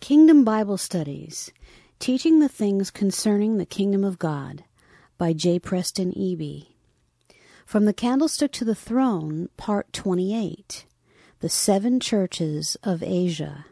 Kingdom Bible Studies, Teaching the Things Concerning the Kingdom of God by J. Preston Eby. From the Candlestick to the Throne, Part 28, The Seven Churches of Asia.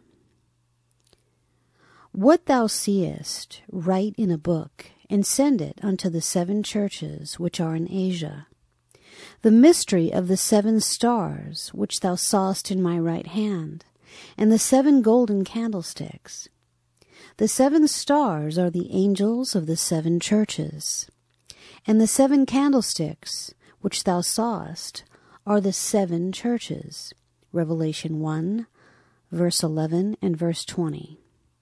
What thou seest, write in a book, and send it unto the seven churches which are in Asia. The mystery of the seven stars which thou sawest in my right hand, and the seven golden candlesticks. The seven stars are the angels of the seven churches, and the seven candlesticks which thou sawest are the seven churches. Revelation 1, verse 11 and verse 20.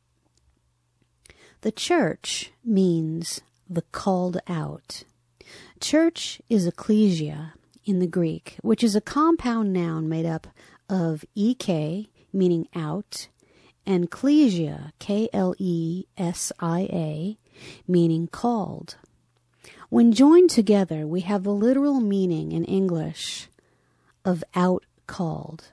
The church means the called out. Church is ecclesia in the Greek, which is a compound noun made up of ek, meaning out, and klesia, K-L-E-S-I-A, meaning called. When joined together, we have the literal meaning in English of out called.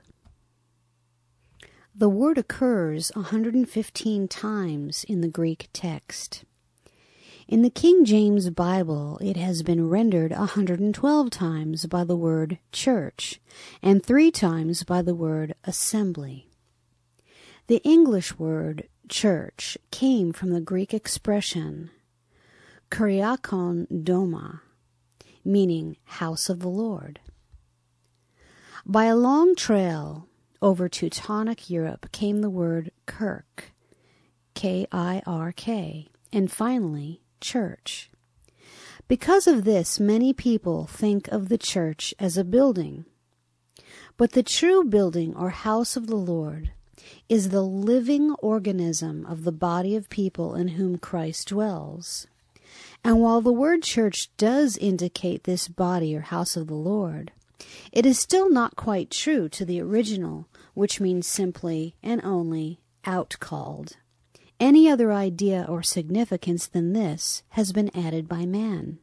The word occurs 115 times in the Greek text. In the King James Bible, it has been rendered 112 times by the word church and 3 times by the word assembly. The English word church came from the Greek expression kuriakon doma, meaning house of the Lord. By a long trail over Teutonic Europe came the word kirk, K-I-R-K, and finally church. Because of this, many people think of the church as a building. But the true building or house of the Lord is the living organism of the body of people in whom Christ dwells. And while the word church does indicate this body or house of the Lord, it is still not quite true to the original, which means simply and only out-called. Any other idea or significance than this has been added by man.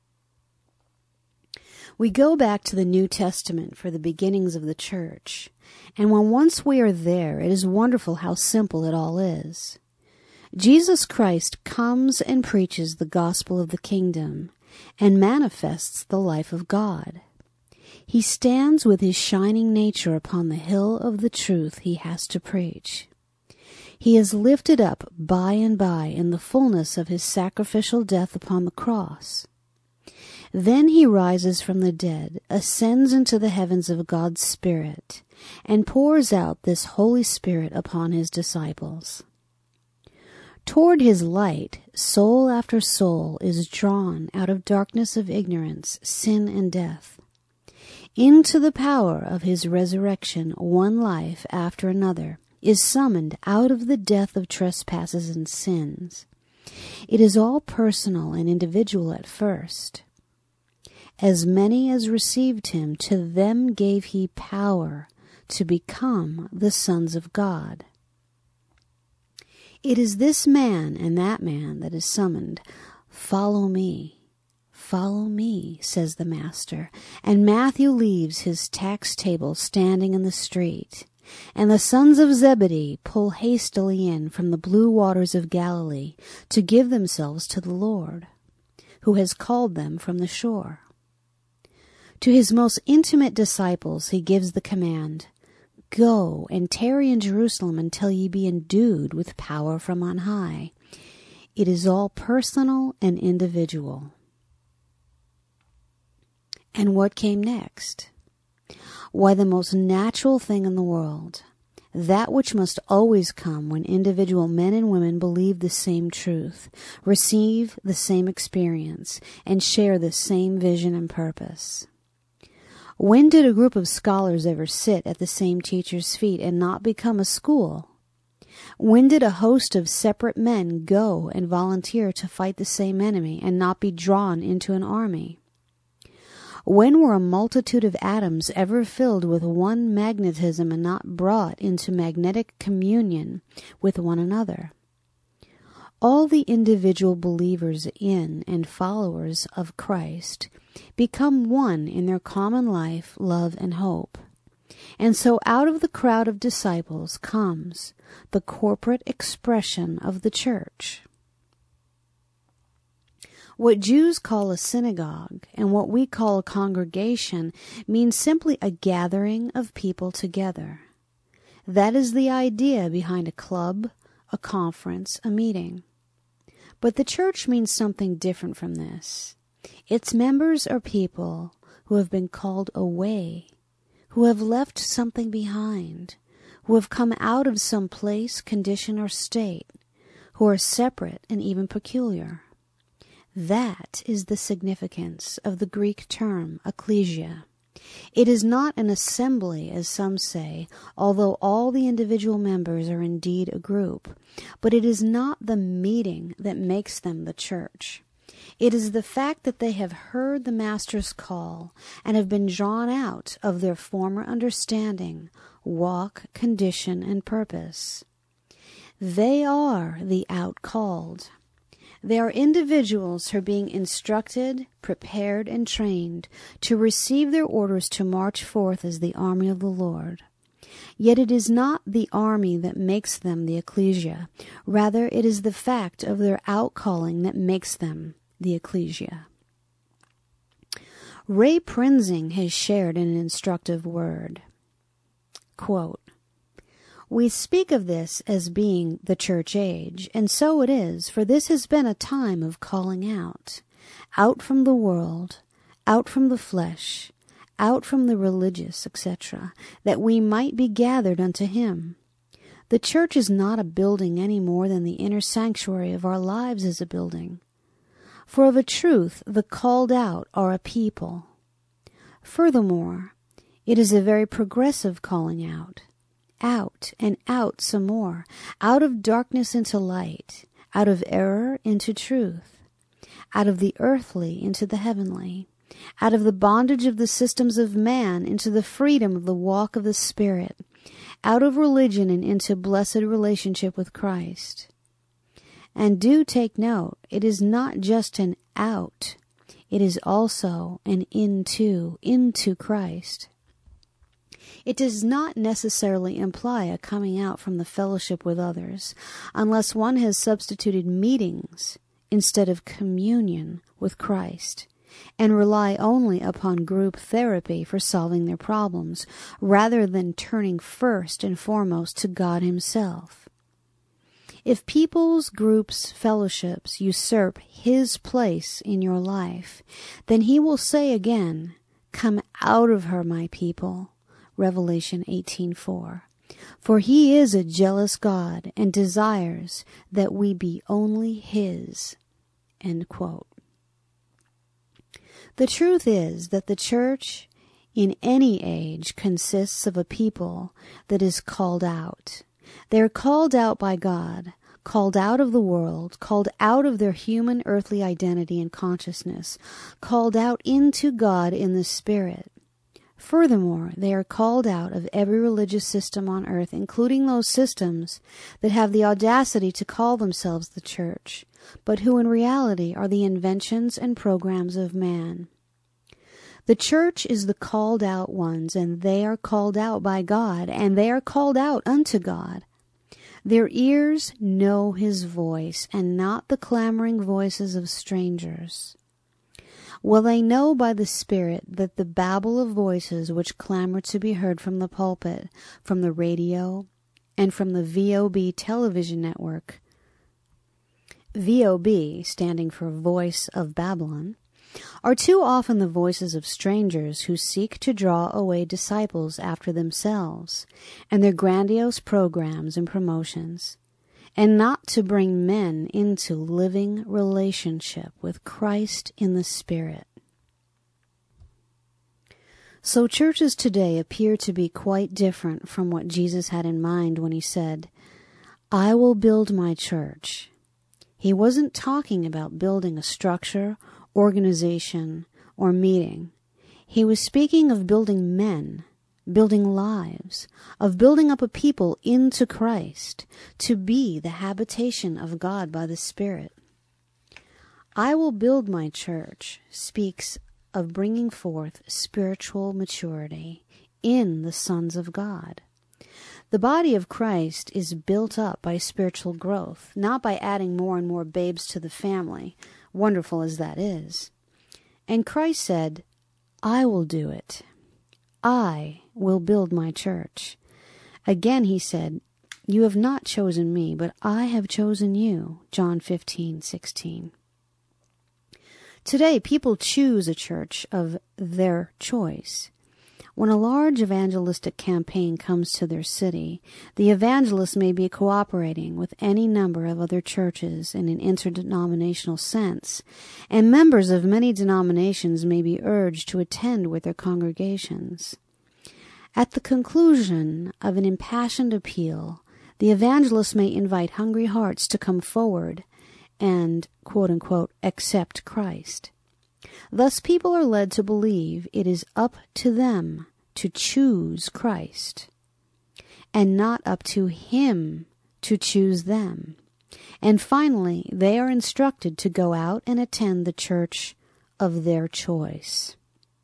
We go back to the New Testament for the beginnings of the church, and when once we are there, it is wonderful how simple it all is. Jesus Christ comes and preaches the gospel of the kingdom and manifests the life of God. He stands with his shining nature upon the hill of the truth he has to preach. He is lifted up by and by in the fullness of his sacrificial death upon the cross. Then he rises from the dead, ascends into the heavens of God's Spirit, and pours out this Holy Spirit upon his disciples. Toward his light, soul after soul is drawn out of darkness of ignorance, sin, and death. Into the power of his resurrection, one life after another is summoned out of the death of trespasses and sins. It is all personal and individual at first. As many as received him, to them gave he power to become the sons of God. It is this man and that man that is summoned. Follow me. Follow me, says the Master. And Matthew leaves his tax table standing in the street. And the sons of Zebedee pull hastily in from the blue waters of Galilee to give themselves to the Lord, who has called them from the shore. To his most intimate disciples he gives the command, Go and tarry in Jerusalem until ye be endued with power from on high. It is all personal and individual. And what came next? Why, the most natural thing in the world, that which must always come when individual men and women believe the same truth, receive the same experience, and share the same vision and purpose. When did a group of scholars ever sit at the same teacher's feet and not become a school? When did a host of separate men go and volunteer to fight the same enemy and not be drawn into an army? When were a multitude of atoms ever filled with one magnetism and not brought into magnetic communion with one another? All the individual believers in and followers of Christ become one in their common life, love, and hope. And so out of the crowd of disciples comes the corporate expression of the church. What Jews call a synagogue and what we call a congregation means simply a gathering of people together. That is the idea behind a club, a conference, a meeting. But the church means something different from this. Its members are people who have been called away, who have left something behind, who have come out of some place, condition, or state, who are separate and even peculiar. That is the significance of the Greek term ecclesia. It is not an assembly, as some say, although all the individual members are indeed a group, but it is not the meeting that makes them the church. It is the fact that they have heard the Master's call and have been drawn out of their former understanding, walk, condition, and purpose. They are the outcalled. They are individuals who are being instructed, prepared, and trained to receive their orders to march forth as the army of the Lord. Yet it is not the army that makes them the ecclesia. Rather, it is the fact of their outcalling that makes them the ecclesia. Ray Prinzing has shared an instructive word. Quote, "We speak of this as being the church age, and so it is, for this has been a time of calling out from the world, out from the flesh, out from the religious, etc., that we might be gathered unto him. The church is not a building any more than the inner sanctuary of our lives is a building. For of a truth the called out are a people. Furthermore, it is a very progressive calling out and out some more, out of darkness into light, out of error into truth, out of the earthly into the heavenly, out of the bondage of the systems of man into the freedom of the walk of the Spirit, out of religion and into blessed relationship with Christ. And do take note, it is not just an out, it is also an into Christ. It does not necessarily imply a coming out from the fellowship with others, unless one has substituted meetings instead of communion with Christ, and rely only upon group therapy for solving their problems, rather than turning first and foremost to God Himself. If people's groups, fellowships usurp His place in your life, then He will say again, "Come out of her, my people." Revelation 18:4. For He is a jealous God and desires that we be only His. End quote. The truth is that the church in any age consists of a people that is called out. They are called out by God, called out of the world, called out of their human earthly identity and consciousness, called out into God in the Spirit. Furthermore, they are called out of every religious system on earth, including those systems that have the audacity to call themselves the church, but who in reality are the inventions and programs of man. The church is the called out ones, and they are called out by God, and they are called out unto God. Their ears know His voice, and not the clamoring voices of strangers. Well, they know by the Spirit that the babble of voices which clamor to be heard from the pulpit, from the radio, and from the VOB television network, VOB standing for Voice of Babylon, are too often the voices of strangers who seek to draw away disciples after themselves and their grandiose programs and promotions, and not to bring men into living relationship with Christ in the Spirit. So churches today appear to be quite different from what Jesus had in mind when He said, "I will build my church." He wasn't talking about building a structure, organization, or meeting. He was speaking of building men, building lives, of building up a people into Christ, to be the habitation of God by the Spirit. "I will build my church" speaks of bringing forth spiritual maturity in the sons of God. The body of Christ is built up by spiritual growth, not by adding more and more babes to the family, wonderful as that is. And Christ said, I will do it. I will build my church. Again he said, you have not chosen me, but I have chosen you. John 15:16. Today, people choose a church of their choice. When a large evangelistic campaign comes to their city, the evangelist may be cooperating with any number of other churches in an interdenominational sense, and members of many denominations may be urged to attend with their congregations. At the conclusion of an impassioned appeal, the evangelist may invite hungry hearts to come forward and, quote-unquote, accept Christ. Thus people are led to believe it is up to them to choose Christ, and not up to Him to choose them. And finally, they are instructed to go out and attend the church of their choice.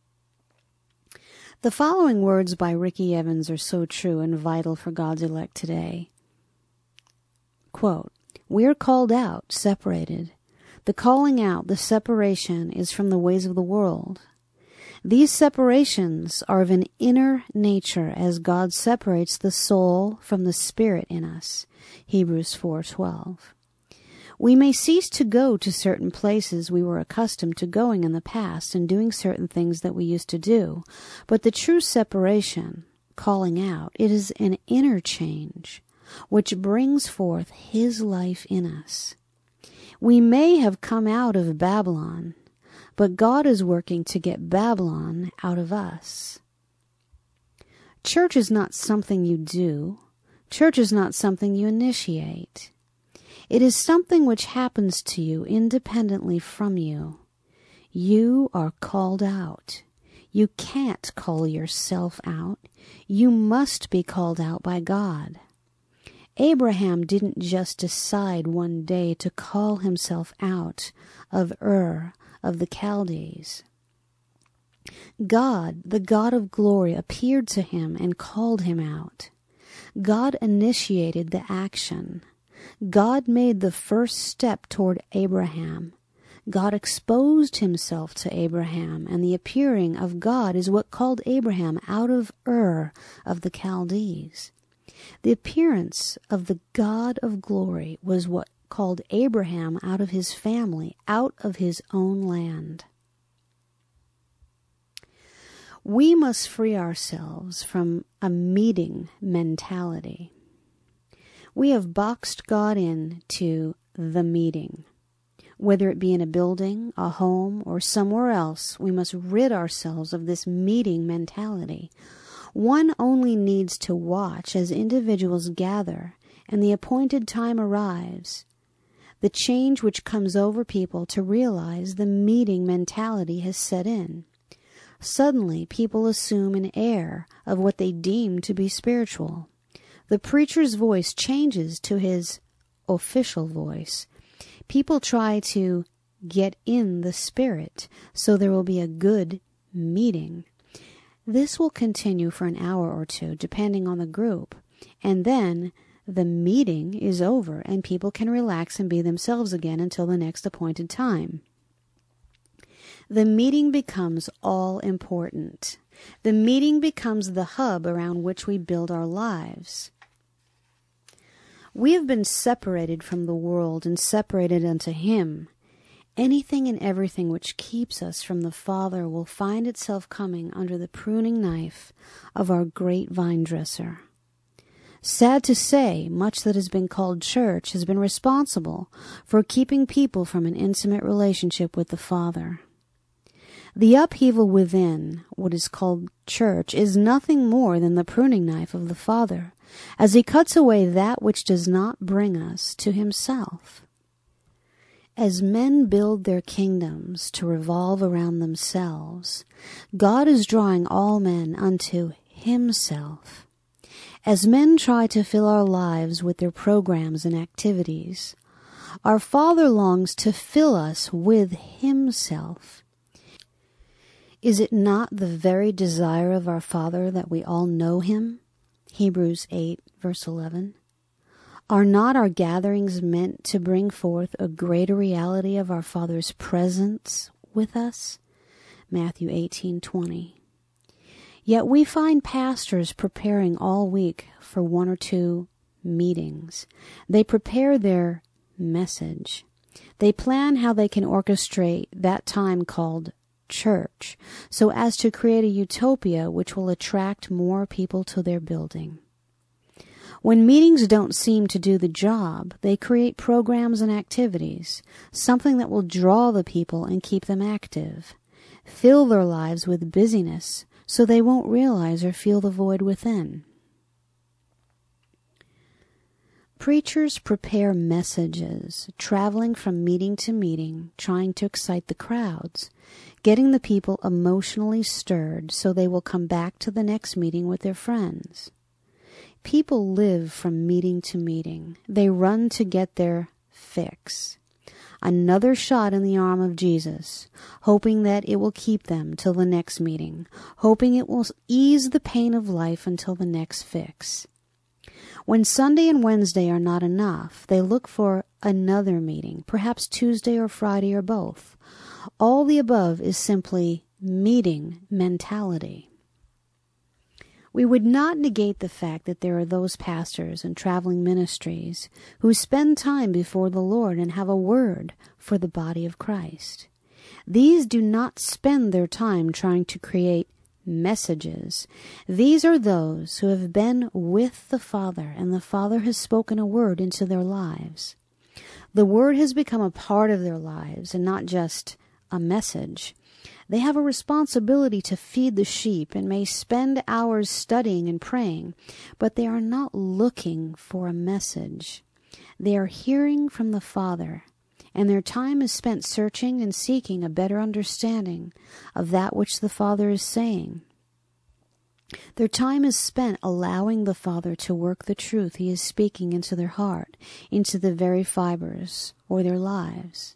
The following words by Ricky Evans are so true and vital for God's elect today. Quote, we are called out, separated. The calling out, the separation, is from the ways of the world. These separations are of an inner nature as God separates the soul from the spirit in us. Hebrews 4:12. We may cease to go to certain places we were accustomed to going in the past and doing certain things that we used to do, but the true separation, calling out, it is an inner change which brings forth His life in us. We may have come out of Babylon, but God is working to get Babylon out of us. Church is not something you do. Church is not something you initiate. It is something which happens to you independently from you. You are called out. You can't call yourself out. You must be called out by God. Abraham didn't just decide one day to call himself out of Ur of the Chaldees. God, the God of glory, appeared to him and called him out. God initiated the action. God made the first step toward Abraham. God exposed himself to Abraham, and the appearing of God is what called Abraham out of Ur of the Chaldees. The appearance of the God of glory was what called Abraham out of his family, out of his own land. We must free ourselves from a meeting mentality. We have boxed God into the meeting. Whether it be in a building, a home, or somewhere else, we must rid ourselves of this meeting mentality. One only needs to watch as individuals gather and the appointed time arrives. The change which comes over people to realize the meeting mentality has set in. Suddenly, people assume an air of what they deem to be spiritual. The preacher's voice changes to his official voice. People try to get in the spirit, so there will be a good meeting. This will continue for an hour or two, depending on the group, and then the meeting is over and people can relax and be themselves again until the next appointed time. The meeting becomes all important. The meeting becomes the hub around which we build our lives. We have been separated from the world and separated unto Him. Anything and everything which keeps us from the Father will find itself coming under the pruning knife of our great vine dresser. Sad to say, much that has been called church has been responsible for keeping people from an intimate relationship with the Father. The upheaval within what is called church is nothing more than the pruning knife of the Father, as He cuts away that which does not bring us to Himself. As men build their kingdoms to revolve around themselves, God is drawing all men unto Himself. As men try to fill our lives with their programs and activities, our Father longs to fill us with Himself. Is it not the very desire of our Father that we all know him? Hebrews 8, verse 11. Are not our gatherings meant to bring forth a greater reality of our Father's presence with us? Matthew 18:20. Yet we find pastors preparing all week for one or two meetings. They prepare their message. They plan how they can orchestrate that time called church so as to create a utopia which will attract more people to their building. When meetings don't seem to do the job, they create programs and activities, something that will draw the people and keep them active, fill their lives with busyness so they won't realize or feel the void within. Preachers prepare messages, traveling from meeting to meeting, trying to excite the crowds, getting the people emotionally stirred so they will come back to the next meeting with their friends. People live from meeting to meeting. They run to get their fix. Another shot in the arm of Jesus, hoping that it will keep them till the next meeting, hoping it will ease the pain of life until the next fix. When Sunday and Wednesday are not enough, they look for another meeting, perhaps Tuesday or Friday or both. All the above is simply meeting mentality. We would not negate the fact that there are those pastors and traveling ministries who spend time before the Lord and have a word for the body of Christ. These do not spend their time trying to create messages. These are those who have been with the Father, and the Father has spoken a word into their lives. The word has become a part of their lives and not just a message. They have a responsibility to feed the sheep and may spend hours studying and praying, but they are not looking for a message. They are hearing from the Father, and their time is spent searching and seeking a better understanding of that which the Father is saying. Their time is spent allowing the Father to work the truth He is speaking into their heart, into the very fibers or their lives.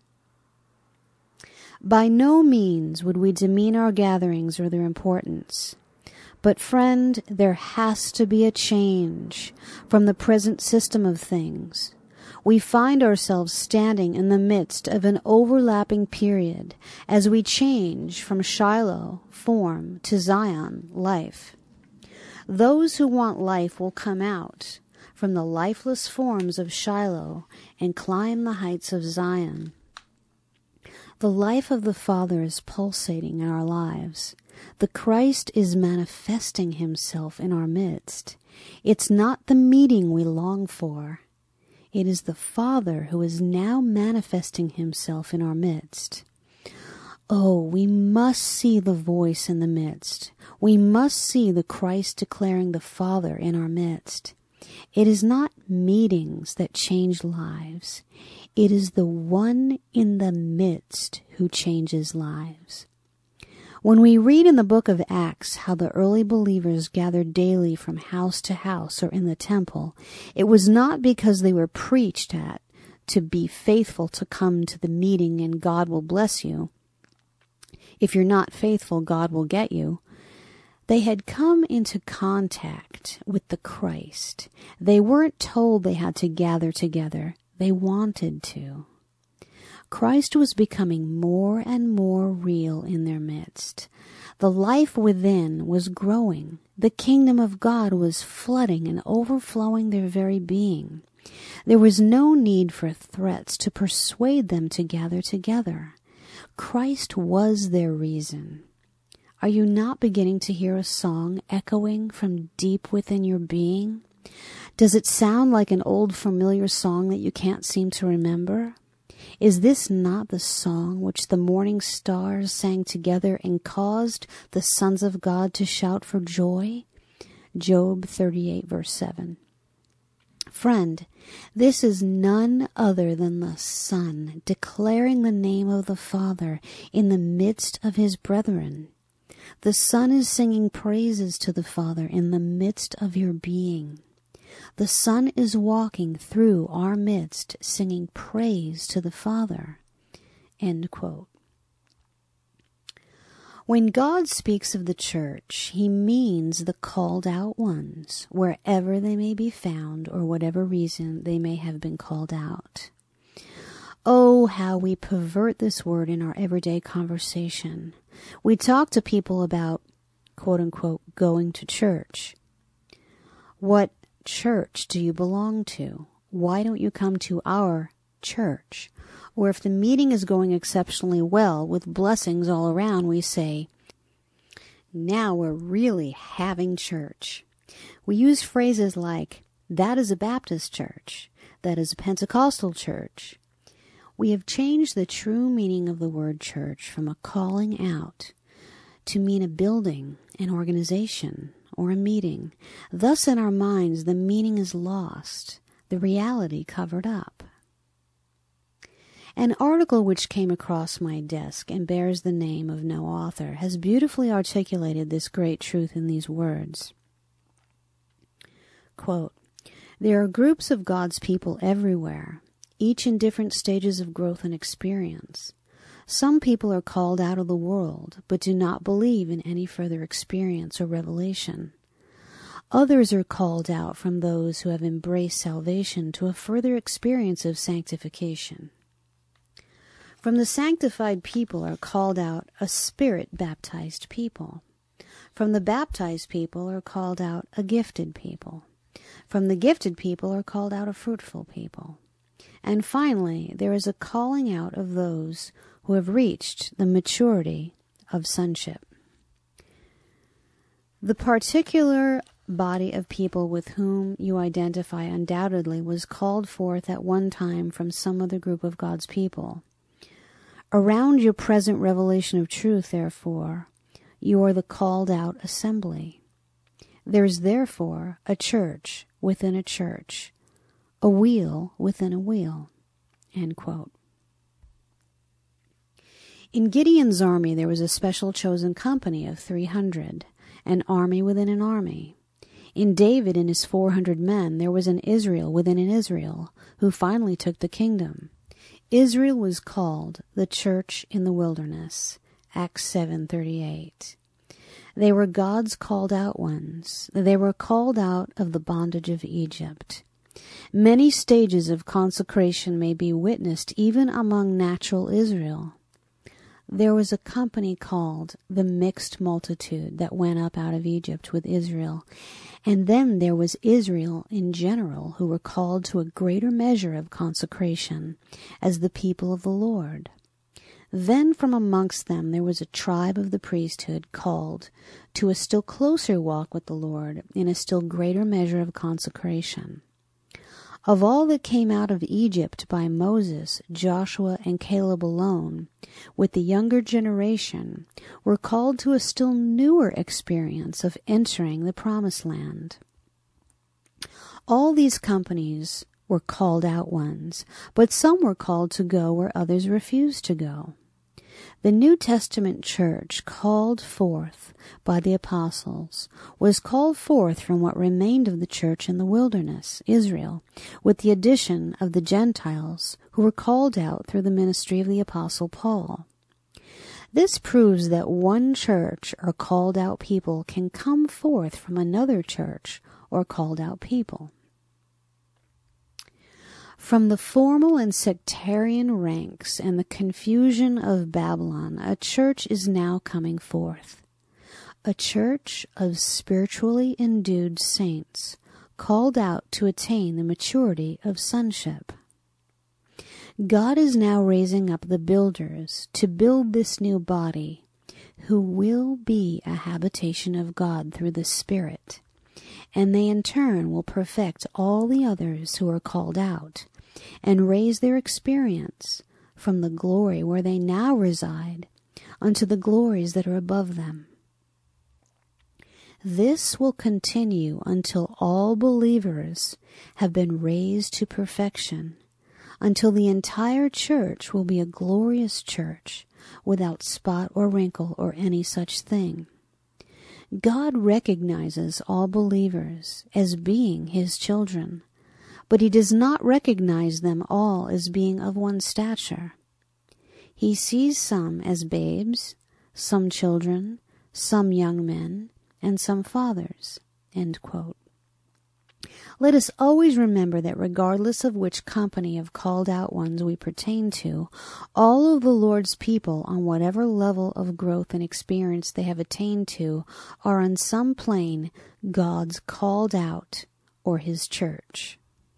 By no means would we demean our gatherings or their importance. But friend, there has to be a change from the present system of things. We find ourselves standing in the midst of an overlapping period as we change from Shiloh, form, to Zion, life. Those who want life will come out from the lifeless forms of Shiloh and climb the heights of Zion. The life of the Father is pulsating in our lives. The Christ is manifesting Himself in our midst. It's not the meeting we long for. It is the Father who is now manifesting Himself in our midst. Oh, we must see the voice in the midst. We must see the Christ declaring the Father in our midst. It is not meetings that change lives. It is the one in the midst who changes lives. When we read in the book of Acts how the early believers gathered daily from house to house or in the temple, it was not because they were preached at to be faithful to come to the meeting and God will bless you. If you're not faithful, God will get you. They had come into contact with the Christ. They weren't told they had to gather together. They wanted to. Christ was becoming more and more real in their midst. The life within was growing. The kingdom of God was flooding and overflowing their very being. There was no need for threats to persuade them to gather together. Christ was their reason. Are you not beginning to hear a song echoing from deep within your being? Does it sound like an old familiar song that you can't seem to remember? Is this not the song which the morning stars sang together and caused the sons of God to shout for joy? Job 38, verse 7. Friend, this is none other than the Son declaring the name of the Father in the midst of His brethren. The Son is singing praises to the Father in the midst of your being. The Son is walking through our midst singing praise to the Father. End quote. When God speaks of the church, he means the called out ones, wherever they may be found or whatever reason they may have been called out. Oh, how we pervert this word in our everyday conversation. We talk to people about, quote unquote, going to church. What church do you belong to? Why don't you come to our church? Or if the meeting is going exceptionally well with blessings all around, we say, now we're really having church. We use phrases like, that is a Baptist church. That is a Pentecostal church. We have changed the true meaning of the word church from a calling out to mean a building, an organization, or a meeting. Thus, in our minds, the meaning is lost, the reality covered up. An article which came across my desk and bears the name of no author has beautifully articulated this great truth in these words. Quote, there are groups of God's people everywhere, each in different stages of growth and experience. Some people are called out of the world, but do not believe in any further experience or revelation. Others are called out from those who have embraced salvation to a further experience of sanctification. From the sanctified people are called out a spirit-baptized people. From the baptized people are called out a gifted people. From the gifted people are called out a fruitful people. And finally, there is a calling out of those who have reached the maturity of sonship. The particular body of people with whom you identify undoubtedly was called forth at one time from some other group of God's people. Around your present revelation of truth, therefore, you are the called out assembly. There is therefore a church within a church, a wheel within a wheel. End quote. In Gideon's army there was a special chosen company of 300, an army within an army. In David and his 400 men there was an Israel within an Israel, who finally took the kingdom. Israel was called the church in the wilderness, Acts 7:38. They were God's called out ones. They were called out of the bondage of Egypt. Many stages of consecration may be witnessed even among natural Israel. There was a company called the mixed multitude that went up out of Egypt with Israel. And then there was Israel in general, who were called to a greater measure of consecration as the people of the Lord. Then from amongst them there was a tribe of the priesthood called to a still closer walk with the Lord in a still greater measure of consecration. Of all that came out of Egypt by Moses, Joshua, and Caleb alone, with the younger generation, were called to a still newer experience of entering the Promised Land. All these companies were called out ones, but some were called to go where others refused to go. The New Testament church, called forth by the apostles, was called forth from what remained of the church in the wilderness, Israel, with the addition of the Gentiles who were called out through the ministry of the apostle Paul. This proves that one church or called out people can come forth from another church or called out people. From the formal and sectarian ranks and the confusion of Babylon, a church is now coming forth. A church of spiritually endued saints, called out to attain the maturity of sonship. God is now raising up the builders to build this new body, who will be a habitation of God through the Spirit, and they in turn will perfect all the others who are called out, and raise their experience from the glory where they now reside unto the glories that are above them. This will continue until all believers have been raised to perfection, until the entire church will be a glorious church without spot or wrinkle or any such thing. God recognizes all believers as being His children, but He does not recognize them all as being of one stature. He sees some as babes, some children, some young men, and some fathers." End quote. Let us always remember that regardless of which company of called out ones we pertain to, all of the Lord's people, on whatever level of growth and experience they have attained to, are on some plane God's called out, or His church.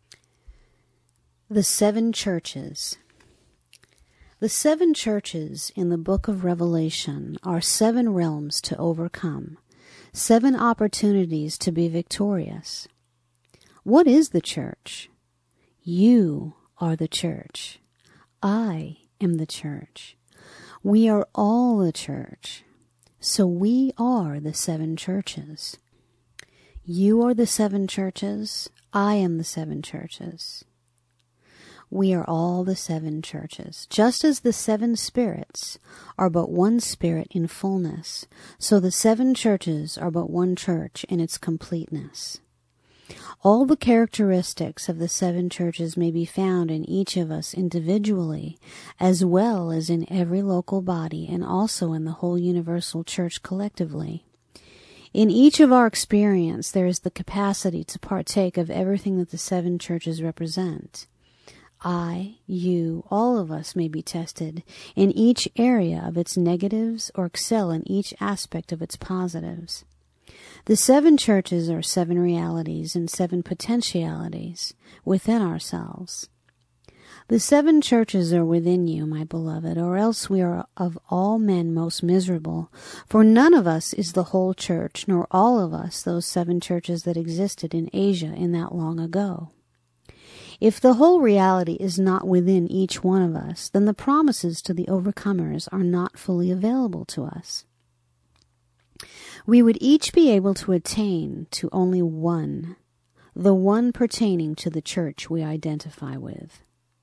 The seven churches. The seven churches in the book of Revelation are seven realms to overcome, seven opportunities to be victorious. What is the church? You are the church. I am the church. We are all the church. So we are the seven churches. You are the seven churches. I am the seven churches. We are all the seven churches. Just as the seven spirits are but one spirit in fullness, so the seven churches are but one church in its completeness. All the characteristics of the seven churches may be found in each of us individually, as well as in every local body and also in the whole universal church collectively. In each of our experience, there is the capacity to partake of everything that the seven churches represent. I, you, all of us may be tested in each area of its negatives or excel in each aspect of its positives. The seven churches are seven realities and seven potentialities within ourselves. The seven churches are within you, my beloved, or else we are of all men most miserable, for none of us is the whole church, nor all of us those seven churches that existed in Asia in that long ago. If the whole reality is not within each one of us, then the promises to the overcomers are not fully available to us. We would each be able to attain to only one, the one pertaining to the church we identify with.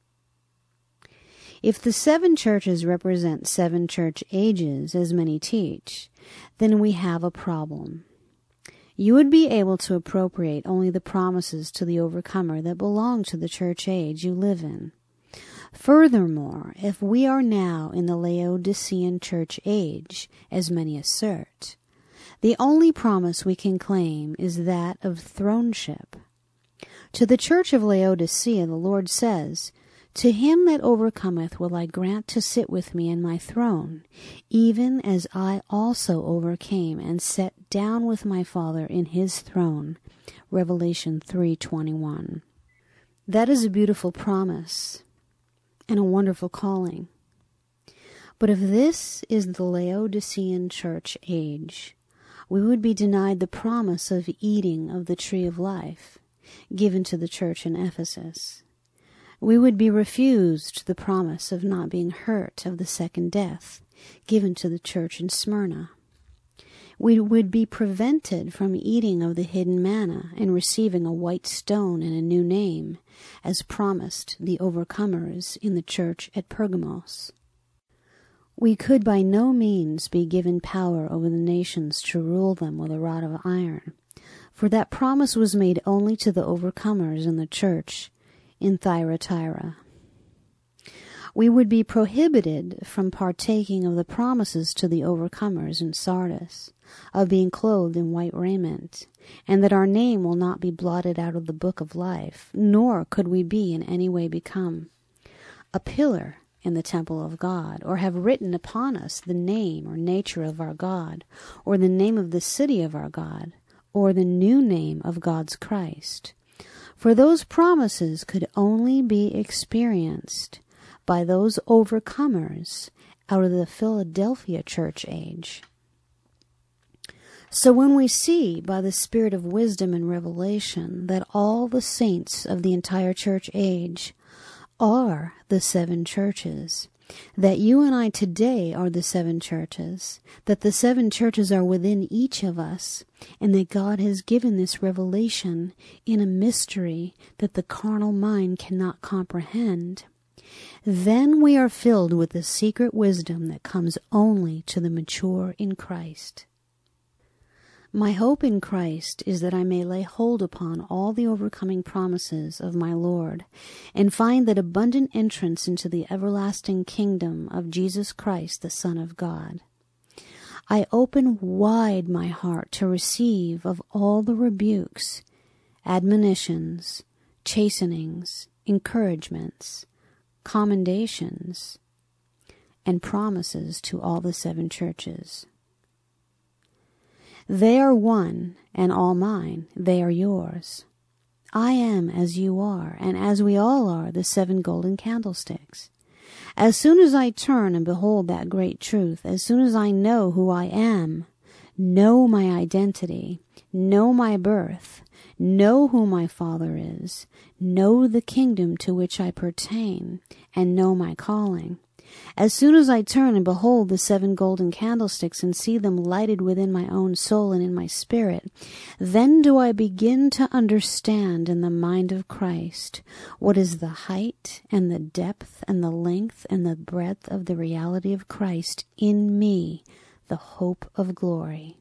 If the seven churches represent seven church ages, as many teach, then we have a problem. You would be able to appropriate only the promises to the overcomer that belong to the church age you live in. Furthermore, if we are now in the Laodicean church age, as many assert, the only promise we can claim is that of throneship. To the church of Laodicea the Lord says, "To him that overcometh will I grant to sit with me in my throne, even as I also overcame and sat down with my Father in his throne." Revelation 3:21. That is a beautiful promise and a wonderful calling. But if this is the Laodicean church age, we would be denied the promise of eating of the tree of life given to the church in Ephesus. We would be refused the promise of not being hurt of the second death given to the church in Smyrna. We would be prevented from eating of the hidden manna and receiving a white stone and a new name, as promised the overcomers in the church at Pergamos. We could by no means be given power over the nations to rule them with a rod of iron, for that promise was made only to the overcomers in the church in Thyatira. We would be prohibited from partaking of the promises to the overcomers in Sardis, of being clothed in white raiment, and that our name will not be blotted out of the book of life, nor could we be in any way become a pillar in the temple of God, or have written upon us the name or nature of our God, or the name of the city of our God, or the new name of God's Christ. For those promises could only be experienced by those overcomers out of the Philadelphia church age. So when we see by the spirit of wisdom and revelation that all the saints of the entire church age are the seven churches, that you and I today are the seven churches, that the seven churches are within each of us, and that God has given this revelation in a mystery that the carnal mind cannot comprehend, then we are filled with the secret wisdom that comes only to the mature in Christ. My hope in Christ is that I may lay hold upon all the overcoming promises of my Lord, and find that abundant entrance into the everlasting kingdom of Jesus Christ, the Son of God. I open wide my heart to receive of all the rebukes, admonitions, chastenings, encouragements, commendations, and promises to all the 7 churches. They are one, and all mine, they are yours. I am as you are, and as we all are, the 7 golden candlesticks. As soon as I turn and behold that great truth, as soon as I know who I am, know my identity, know my birth, know who my Father is, know the kingdom to which I pertain, and know my calling. As soon as I turn and behold the 7 golden candlesticks and see them lighted within my own soul and in my spirit, then do I begin to understand in the mind of Christ what is the height and the depth and the length and the breadth of the reality of Christ in me, the hope of glory.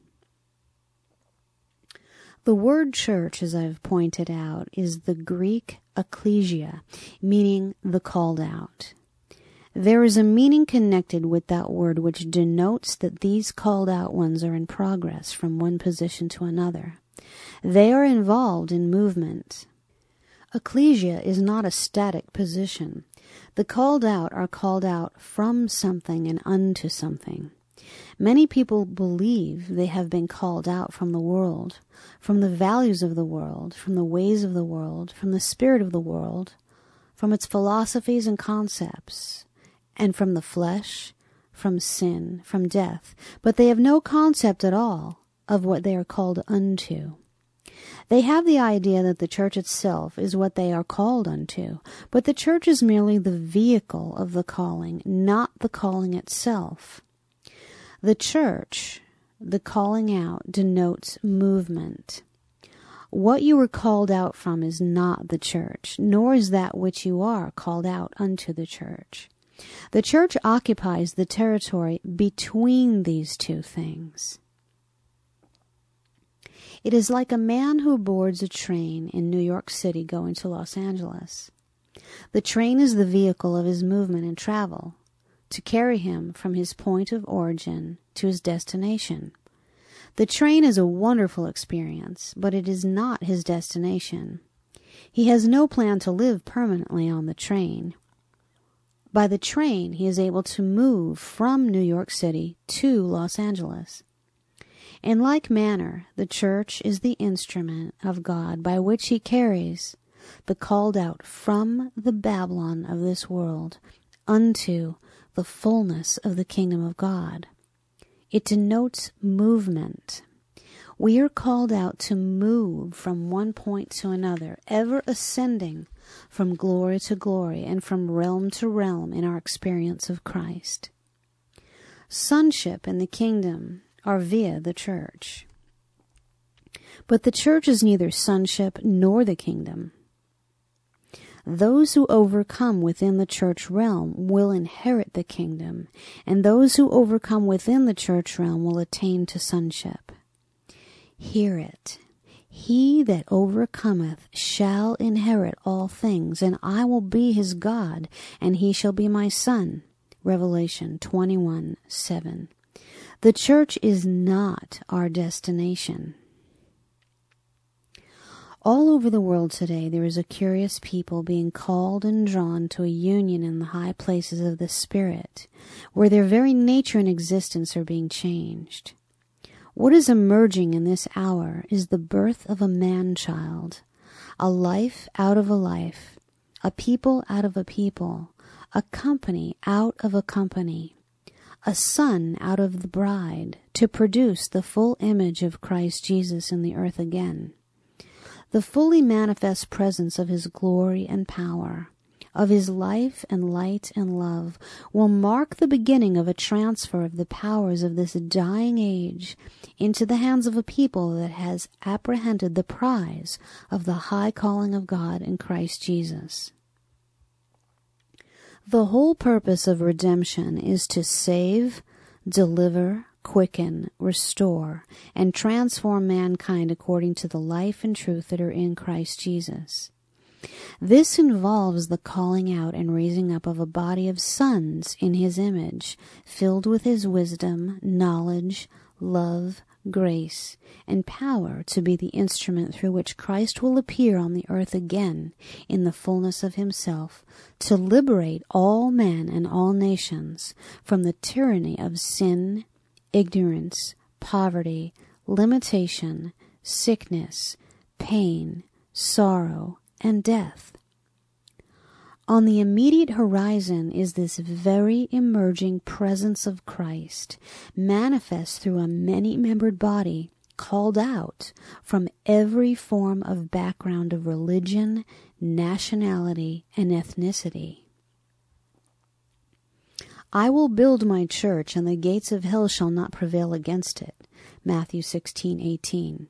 The word church, as I've pointed out, is the Greek ekklesia, meaning the called out. There is a meaning connected with that word which denotes that these called out ones are in progress from one position to another. They are involved in movement. Ekklesia is not a static position. The called out are called out from something and unto something. Many people believe they have been called out from the world, from the values of the world, from the ways of the world, from the spirit of the world, from its philosophies and concepts, and from the flesh, from sin, from death, but they have no concept at all of what they are called unto. They have the idea that the church itself is what they are called unto, but the church is merely the vehicle of the calling, not the calling itself. The church, the calling out, denotes movement. What you were called out from is not the church, nor is that which you are called out unto the church. The church occupies the territory between these two things. It is like a man who boards a train in New York City going to Los Angeles. The train is the vehicle of his movement and travel, to carry him from his point of origin to his destination. The train is a wonderful experience, but it is not his destination. He has no plan to live permanently on the train. By the train, he is able to move from New York City to Los Angeles. In like manner, the church is the instrument of God by which he carries the called out from the Babylon of this world unto the fullness of the kingdom of God. It denotes movement. We are called out to move from one point to another, ever ascending from glory to glory and from realm to realm in our experience of Christ. Sonship and the kingdom are via the church. But the church is neither sonship nor the kingdom. Those who overcome within the church realm will inherit the kingdom, and those who overcome within the church realm will attain to sonship. Hear it. He that overcometh shall inherit all things, and I will be his God, and he shall be my son. Revelation 21:7. The church is not our destination. All over the world today there is a curious people being called and drawn to a union in the high places of the Spirit, where their very nature and existence are being changed. What is emerging in this hour is the birth of a man-child, a life out of a life, a people out of a people, a company out of a company, a son out of the bride, to produce the full image of Christ Jesus in the earth again. The fully manifest presence of his glory and power, of his life and light and love, will mark the beginning of a transfer of the powers of this dying age into the hands of a people that has apprehended the prize of the high calling of God in Christ Jesus. The whole purpose of redemption is to save, deliver, quicken, restore, and transform mankind according to the life and truth that are in Christ Jesus. This involves the calling out and raising up of a body of sons in his image, filled with his wisdom, knowledge, love, grace, and power to be the instrument through which Christ will appear on the earth again in the fullness of himself, to liberate all men and all nations from the tyranny of sin, ignorance, poverty, limitation, sickness, pain, sorrow, and death. On the immediate horizon is this very emerging presence of Christ, manifest through a many-membered body, called out from every form of background of religion, nationality, and ethnicity. I will build my church, and the gates of hell shall not prevail against it. Matthew 16:18.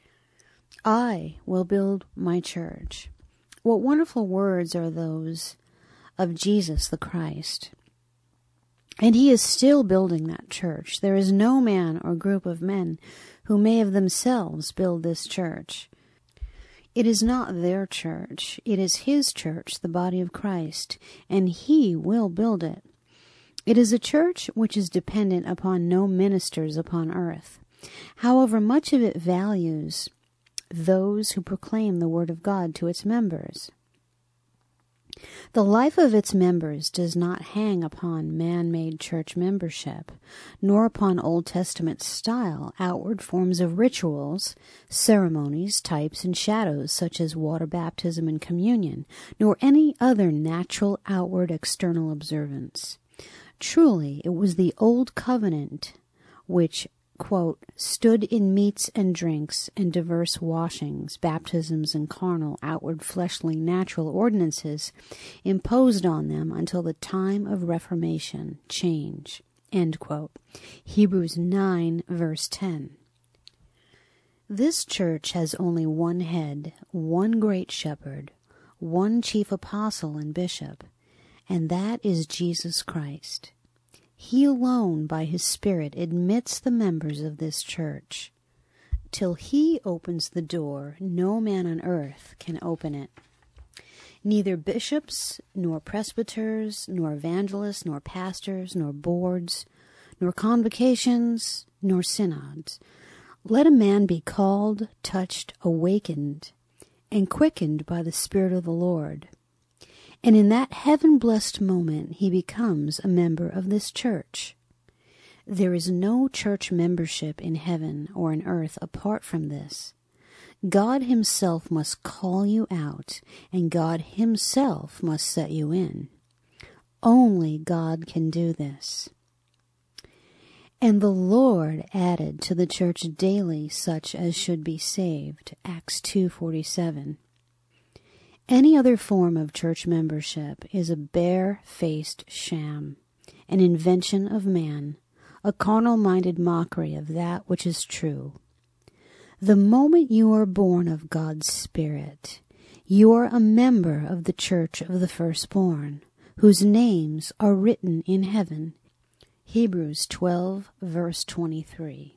I will build my church. What wonderful words are those of Jesus the Christ. And he is still building that church. There is no man or group of men who may of themselves build this church. It is not their church. It is his church, the body of Christ, and he will build it. It is a church which is dependent upon no ministers upon earth. However, much of it values those who proclaim the word of God to its members. The life of its members does not hang upon man-made church membership, nor upon Old Testament style outward forms of rituals, ceremonies, types, and shadows such as water baptism and communion, nor any other natural outward external observance. Truly, it was the old covenant which, quote, stood in meats and drinks and diverse washings, baptisms, and carnal, outward, fleshly, natural ordinances imposed on them until the time of reformation, change, end quote. Hebrews 9, verse 10. This church has only one head, one great shepherd, one chief apostle and bishop, and that is Jesus Christ. He alone, by his Spirit, admits the members of this church. Till he opens the door, no man on earth can open it. Neither bishops, nor presbyters, nor evangelists, nor pastors, nor boards, nor convocations, nor synods. Let a man be called, touched, awakened, and quickened by the Spirit of the Lord. And in that heaven-blessed moment, he becomes a member of this church. There is no church membership in heaven or in earth apart from this. God himself must call you out, and God himself must set you in. Only God can do this. And the Lord added to the church daily such as should be saved. Acts 2:47. Any other form of church membership is a bare-faced sham, an invention of man, a carnal-minded mockery of that which is true. The moment you are born of God's Spirit, you are a member of the church of the firstborn, whose names are written in heaven. Hebrews 12, verse 23.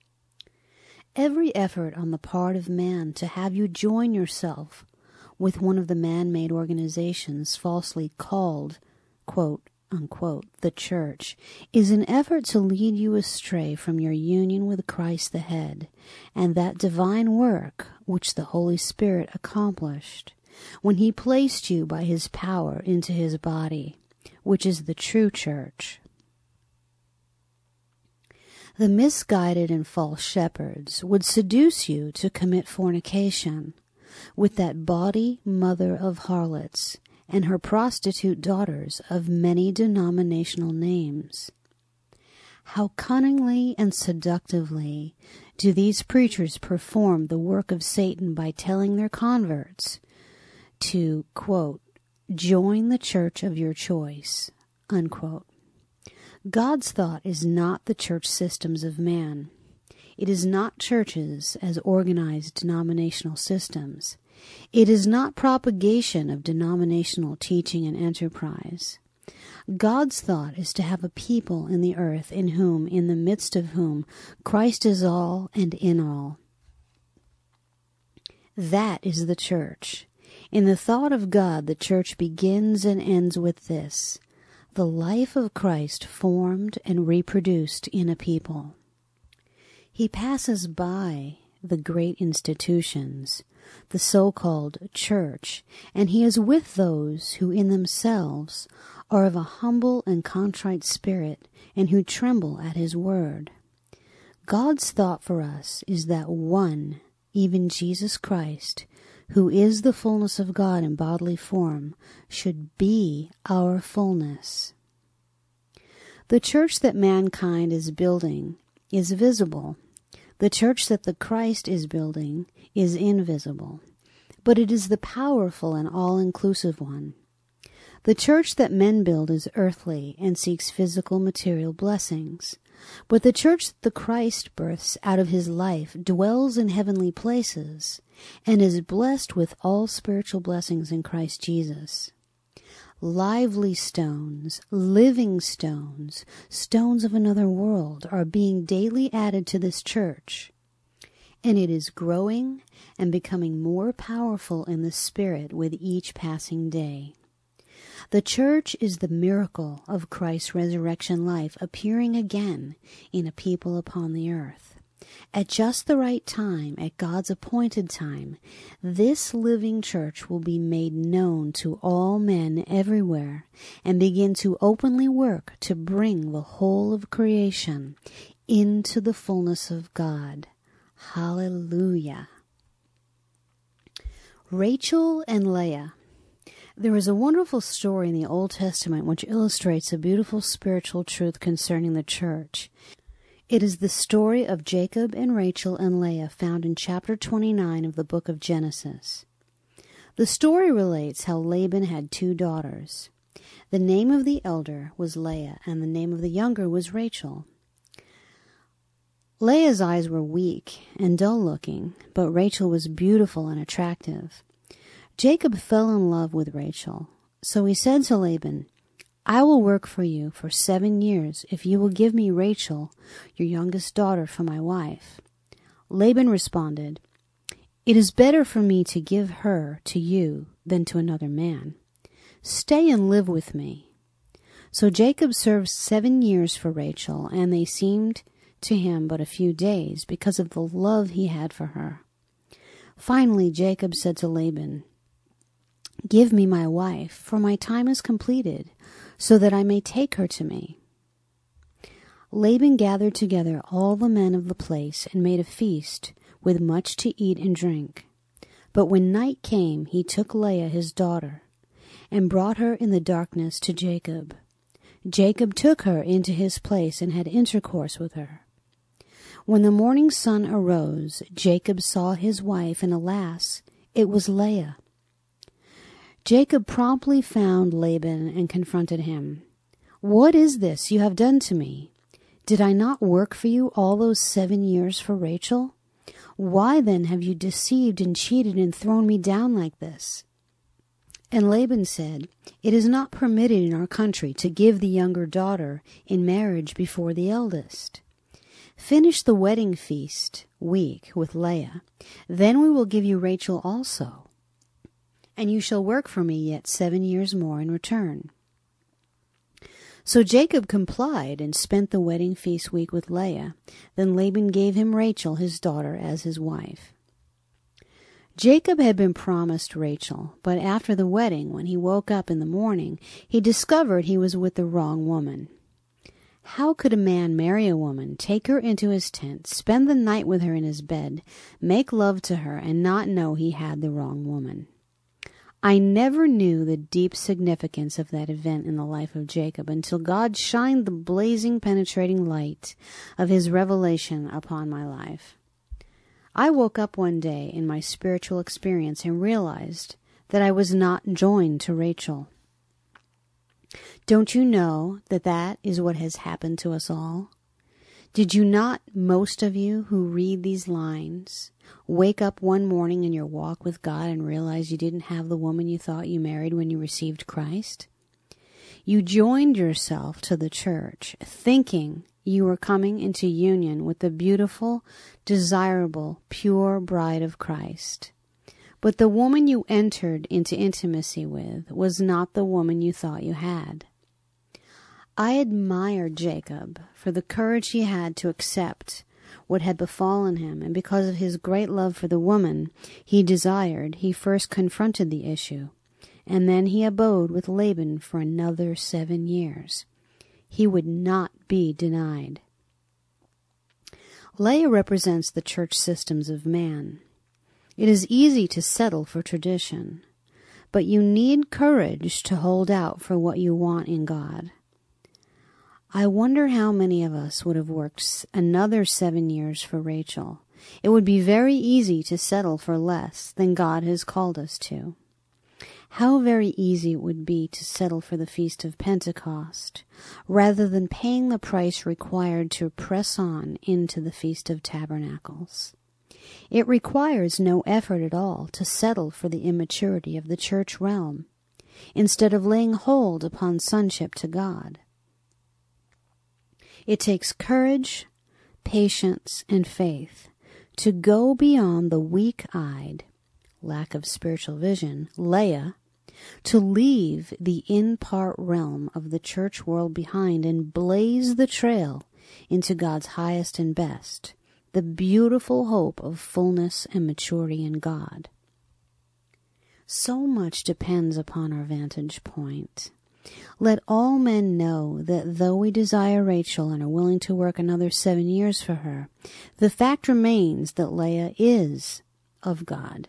Every effort on the part of man to have you join yourself with one of the man-made organizations falsely called, quote, unquote, the church, is an effort to lead you astray from your union with Christ the head, and that divine work which the Holy Spirit accomplished when he placed you by his power into his body, which is the true church. The misguided and false shepherds would seduce you to commit fornication with that bawdy mother of harlots and her prostitute daughters of many denominational names. How cunningly and seductively do these preachers perform the work of Satan by telling their converts to, quote, join the church of your choice, unquote. God's thought is not the church systems of man. It is not churches as organized denominational systems. It is not propagation of denominational teaching and enterprise. God's thought is to have a people in the earth in the midst of whom, Christ is all and in all. That is the church. In the thought of God, the church begins and ends with this: the life of Christ formed and reproduced in a people. He passes by the great institutions, the so-called church, and he is with those who in themselves are of a humble and contrite spirit and who tremble at his word. God's thought for us is that one, even Jesus Christ, who is the fullness of God in bodily form, should be our fullness. The church that mankind is building is visible. The church that the Christ is building is invisible, but it is the powerful and all-inclusive one. The church that men build is earthly and seeks physical material blessings, but the church that the Christ births out of his life dwells in heavenly places and is blessed with all spiritual blessings in Christ Jesus. Lively stones, living stones, stones of another world are being daily added to this church, and it is growing and becoming more powerful in the Spirit with each passing day. The church is the miracle of Christ's resurrection life appearing again in a people upon the earth. At just the right time, at God's appointed time, this living church will be made known to all men everywhere and begin to openly work to bring the whole of creation into the fullness of God. Hallelujah. Rachel and Leah. There is a wonderful story in the Old Testament which illustrates a beautiful spiritual truth concerning the church. It is the story of Jacob and Rachel and Leah found in chapter 29 of the book of Genesis. The story relates how Laban had 2 daughters. The name of the elder was Leah, and the name of the younger was Rachel. Leah's eyes were weak and dull-looking, but Rachel was beautiful and attractive. Jacob fell in love with Rachel, so he said to Laban, "I will work for you for 7 years if you will give me Rachel, your youngest daughter, for my wife." Laban responded, "It is better for me to give her to you than to another man. Stay and live with me." So Jacob served 7 years for Rachel, and they seemed to him but a few days because of the love he had for her. Finally, Jacob said to Laban, "Give me my wife, for my time is completed, so that I may take her to me." Laban gathered together all the men of the place and made a feast with much to eat and drink. But when night came, he took Leah his daughter and brought her in the darkness to Jacob. Jacob took her into his place and had intercourse with her. When the morning sun arose, Jacob saw his wife, and alas, it was Leah. Jacob promptly found Laban and confronted him. "What is this you have done to me? Did I not work for you all those 7 years for Rachel? Why then have you deceived and cheated and thrown me down like this?" And Laban said, "It is not permitted in our country to give the younger daughter in marriage before the eldest. Finish the wedding feast week with Leah, then we will give you Rachel also. And you shall work for me yet 7 years more in return." So Jacob complied and spent the wedding feast week with Leah. Then Laban gave him Rachel, his daughter, as his wife. Jacob had been promised Rachel, but after the wedding, when he woke up in the morning, he discovered he was with the wrong woman. How could a man marry a woman, take her into his tent, spend the night with her in his bed, make love to her, and not know he had the wrong woman? I never knew the deep significance of that event in the life of Jacob until God shined the blazing, penetrating light of his revelation upon my life. I woke up one day in my spiritual experience and realized that I was not joined to Rachel. Don't you know that that is what has happened to us all? Did you not, most of you who read these lines, wake up one morning in your walk with God and realize you didn't have the woman you thought you married when you received Christ? You joined yourself to the church, thinking you were coming into union with the beautiful, desirable, pure bride of Christ. But the woman you entered into intimacy with was not the woman you thought you had. I admired Jacob for the courage he had to accept what had befallen him, and because of his great love for the woman he first confronted the issue, and then he abode with Laban for another 7 years. He would not be denied. Leah represents the church systems of man. It is easy to settle for tradition, but you need courage to hold out for what you want in God. I wonder how many of us would have worked another 7 years for Rachel. It would be very easy to settle for less than God has called us to. How very easy it would be to settle for the Feast of Pentecost, rather than paying the price required to press on into the Feast of Tabernacles. It requires no effort at all to settle for the immaturity of the church realm, instead of laying hold upon sonship to God. It takes courage, patience, and faith to go beyond the weak-eyed, lack of spiritual vision, Leah, to leave the in-part realm of the church world behind and blaze the trail into God's highest and best, the beautiful hope of fullness and maturity in God. So much depends upon our vantage point. Let all men know that though we desire Rachel and are willing to work another 7 years for her, the fact remains that Leah is of God.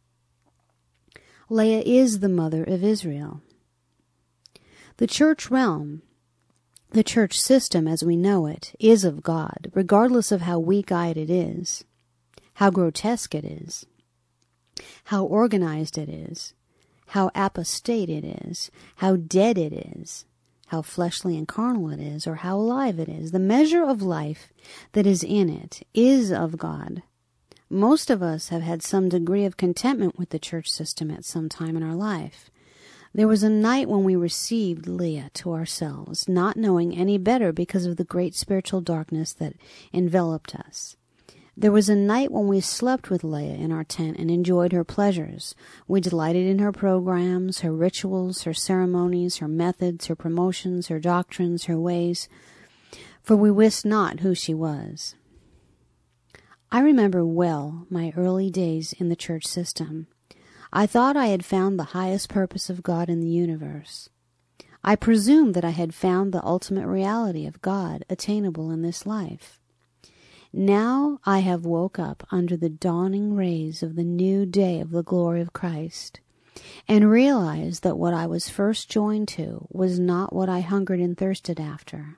Leah is the mother of Israel. The church realm, the church system as we know it, is of God, regardless of how weak-eyed it is, how grotesque it is, how organized it is, how apostate it is, how dead it is, how fleshly and carnal it is, or how alive it is. The measure of life that is in it is of God. Most of us have had some degree of contentment with the church system at some time in our life. There was a night when we received Leah to ourselves, not knowing any better because of the great spiritual darkness that enveloped us. There was a night when we slept with Leah in our tent and enjoyed her pleasures. We delighted in her programs, her rituals, her ceremonies, her methods, her promotions, her doctrines, her ways, for we wist not who she was. I remember well my early days in the church system. I thought I had found the highest purpose of God in the universe. I presumed that I had found the ultimate reality of God attainable in this life. Now I have woke up under the dawning rays of the new day of the glory of Christ, and realized that what I was first joined to was not what I hungered and thirsted after.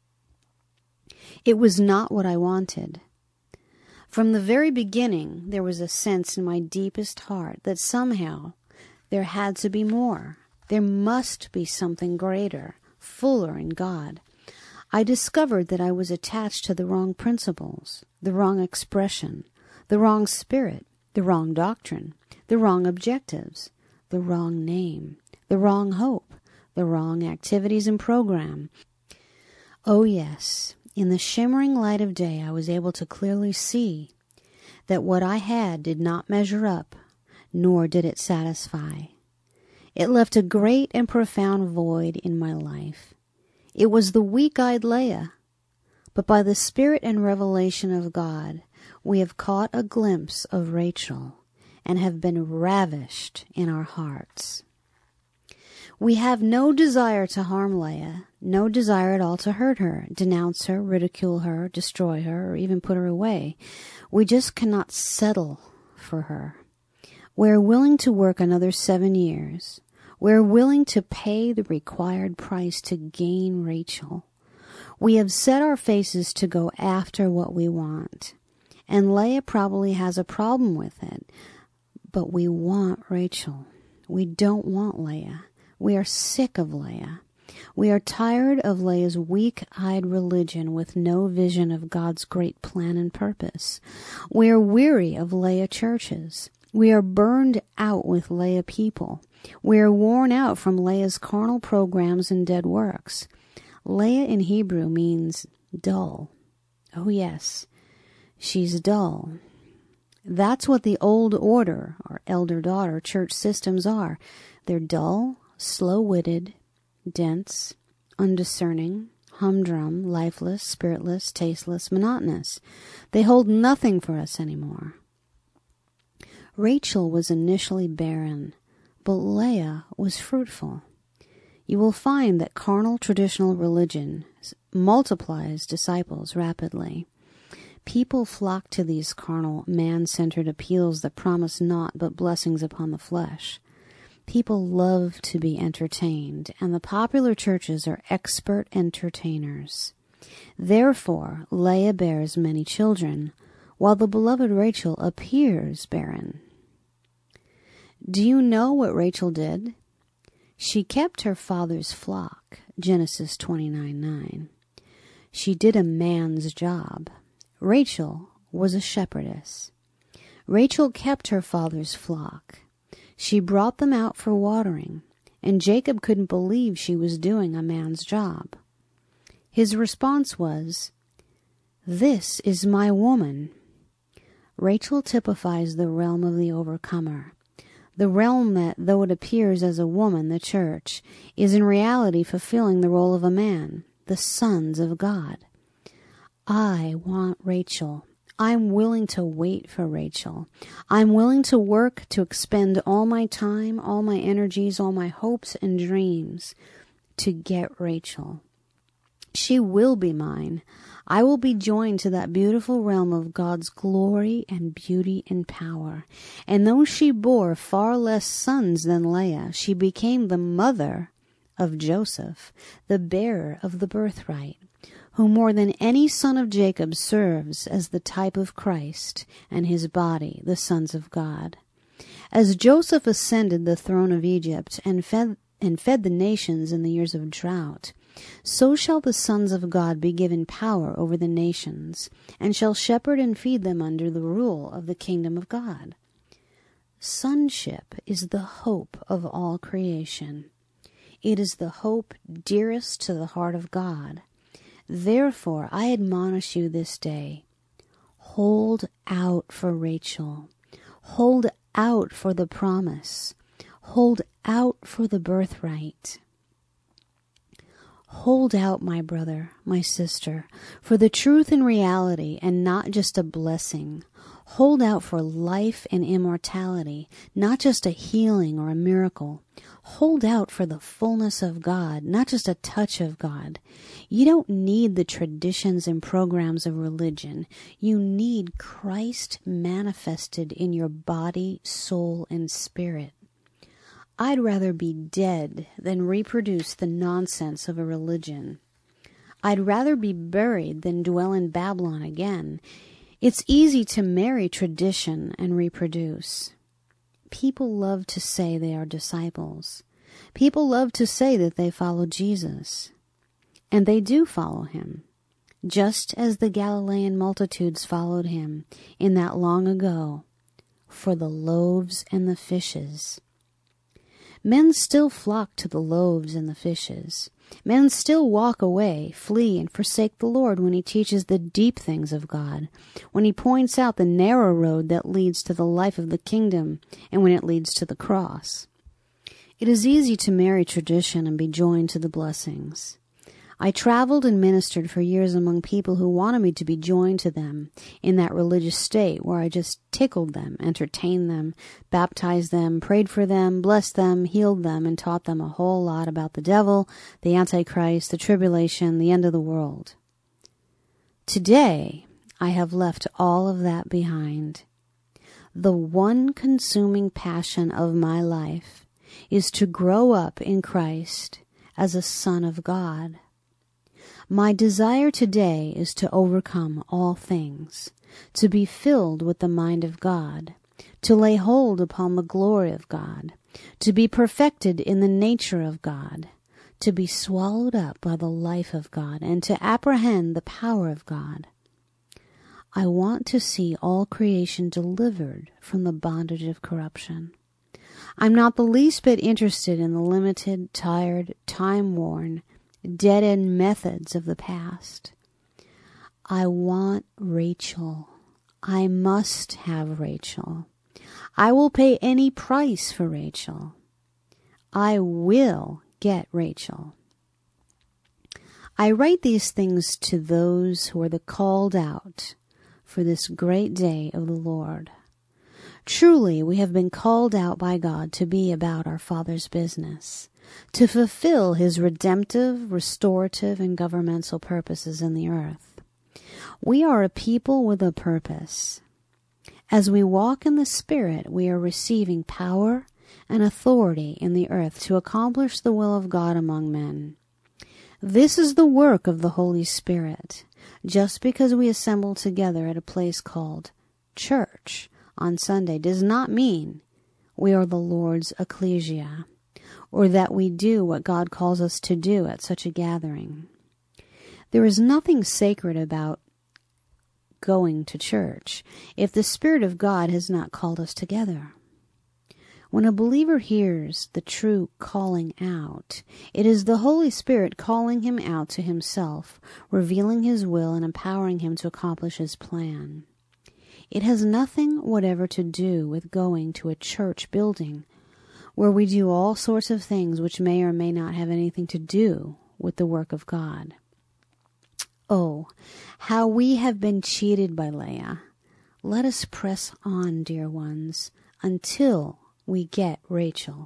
It was not what I wanted. From the very beginning, there was a sense in my deepest heart that somehow there had to be more. There must be something greater, fuller in God. I discovered that I was attached to the wrong principles, the wrong expression, the wrong spirit, the wrong doctrine, the wrong objectives, the wrong name, the wrong hope, the wrong activities and program. Oh yes, in the shimmering light of day I was able to clearly see that what I had did not measure up, nor did it satisfy. It left a great and profound void in my life. It was the weak-eyed Leah, but by the Spirit and revelation of God, we have caught a glimpse of Rachel and have been ravished in our hearts. We have no desire to harm Leah, no desire at all to hurt her, denounce her, ridicule her, destroy her, or even put her away. We just cannot settle for her. We are willing to work another 7 years. We're willing to pay the required price to gain Rachel. We have set our faces to go after what we want. And Leah probably has a problem with it. But we want Rachel. We don't want Leah. We are sick of Leah. We are tired of Leah's weak-eyed religion with no vision of God's great plan and purpose. We are weary of Leah churches. We are burned out with Leah people. We are worn out from Leah's carnal programs and dead works. Leah in Hebrew means dull. Oh yes, she's dull. That's what the old order, or elder daughter, church systems are. They're dull, slow-witted, dense, undiscerning, humdrum, lifeless, spiritless, tasteless, monotonous. They hold nothing for us anymore. Rachel was initially barren, but Leah was fruitful. You will find that carnal traditional religion multiplies disciples rapidly. People flock to these carnal, man-centered appeals that promise naught but blessings upon the flesh. People love to be entertained, and the popular churches are expert entertainers. Therefore, Leah bears many children, while the beloved Rachel appears barren. Do you know what Rachel did? She kept her father's flock, Genesis 29:9. She did a man's job. Rachel was a shepherdess. Rachel kept her father's flock. She brought them out for watering, and Jacob couldn't believe she was doing a man's job. His response was, "This is my woman." Rachel typifies the realm of the overcomer, the realm that, though it appears as a woman, the church, is in reality fulfilling the role of a man, the sons of God. I want Rachel. I'm willing to wait for Rachel. I'm willing to work to expend all my time, all my energies, all my hopes and dreams to get Rachel. She will be mine. I will be joined to that beautiful realm of God's glory and beauty and power. And though she bore far less sons than Leah, she became the mother of Joseph, the bearer of the birthright, who more than any son of Jacob serves as the type of Christ and his body, the sons of God. As Joseph ascended the throne of Egypt and fed the nations in the years of drought, so shall the sons of God be given power over the nations, and shall shepherd and feed them under the rule of the kingdom of God. Sonship is the hope of all creation. It is the hope dearest to the heart of God. Therefore, I admonish you this day, hold out for Rachel. Hold out for the promise. Hold out for the birthright. Hold out, my brother, my sister, for the truth and reality and not just a blessing. Hold out for life and immortality, not just a healing or a miracle. Hold out for the fullness of God, not just a touch of God. You don't need the traditions and programs of religion. You need Christ manifested in your body, soul, and spirit. I'd rather be dead than reproduce the nonsense of a religion. I'd rather be buried than dwell in Babylon again. It's easy to marry tradition and reproduce. People love to say they are disciples. People love to say that they follow Jesus. And they do follow him, just as the Galilean multitudes followed him in that long ago, for the loaves and the fishes. Men still flock to the loaves and the fishes. Men still walk away, flee, and forsake the Lord when he teaches the deep things of God, when he points out the narrow road that leads to the life of the kingdom, and when it leads to the cross. It is easy to marry tradition and be joined to the blessings. I traveled and ministered for years among people who wanted me to be joined to them in that religious state where I just tickled them, entertained them, baptized them, prayed for them, blessed them, healed them, and taught them a whole lot about the devil, the Antichrist, the tribulation, the end of the world. Today, I have left all of that behind. The one consuming passion of my life is to grow up in Christ as a son of God. My desire today is to overcome all things, to be filled with the mind of God, to lay hold upon the glory of God, to be perfected in the nature of God, to be swallowed up by the life of God, and to apprehend the power of God. I want to see all creation delivered from the bondage of corruption. I'm not the least bit interested in the limited, tired, time-worn, dead-end methods of the past. I want Rachel. I must have Rachel. I will pay any price for Rachel. I will get Rachel. I write these things to those who are the called out for this great day of the Lord. Truly, we have been called out by God to be about our Father's business, to fulfill his redemptive, restorative, and governmental purposes in the earth. We are a people with a purpose. As we walk in the Spirit, we are receiving power and authority in the earth to accomplish the will of God among men. This is the work of the Holy Spirit. Just because we assemble together at a place called church on Sunday does not mean we are the Lord's ecclesia, or that we do what God calls us to do at such a gathering. There is nothing sacred about going to church if the Spirit of God has not called us together. When a believer hears the true calling out, it is the Holy Spirit calling him out to himself, revealing his will and empowering him to accomplish his plan. It has nothing whatever to do with going to a church building where we do all sorts of things which may or may not have anything to do with the work of God. Oh, how we have been cheated by Leah. Let us press on, dear ones, until we get Rachel.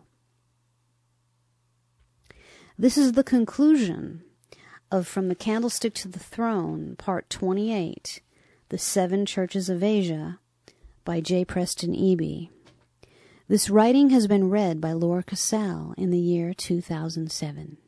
This is the conclusion of From the Candlestick to the Throne, Part 28, The Seven Churches of Asia, by J. Preston Eby. This writing has been read by Laura Cassell in the year 2007.